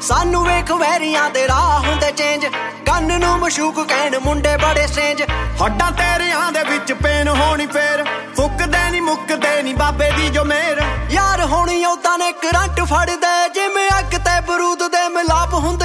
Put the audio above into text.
ਸਾਨੂੰ ਵੇਖ ਵੈਰੀਆਂ ਦੇ ਰਾਹ ਹੁੰਦੇ ਚੇਂਜ ਕੰਨ ਨੂੰ ਮਸ਼ੂਕ ਕਹਿਣ ਮੁੰਡੇ ਬੜੇ ਸਟ੍ਰੇਂਜ ਹੱਡਾਂ ਤੇਰਿਆਂ ਦੇ ਵਿੱਚ ਪੇਨ ਹੋਣੀ ਫੇਰ ਫੁੱਕਦੇ ਨੀ ਮੁੱਕਦੇ ਨੀ ਬਾਬੇ ਦੀ ਜੋ ਮੇਰ ਯਾਰ ਹੋਣੀ ਉਦਾਂ ਨੇ ਕਰੰਟ ਫੜਦੇ ਜਿਵੇਂ ਅੱਗ ਤੇ ਬਰੂਦ ਦੇ ਮਿਲਾਪ ਹੁੰਦੇ